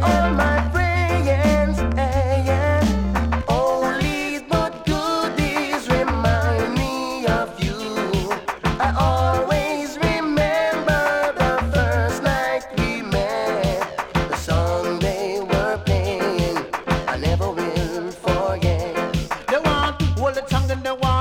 all my friends, only but goodies remind me of you. I always remember the first night we met, the song they were playing, I never will forget. They want to hold the tongue and they want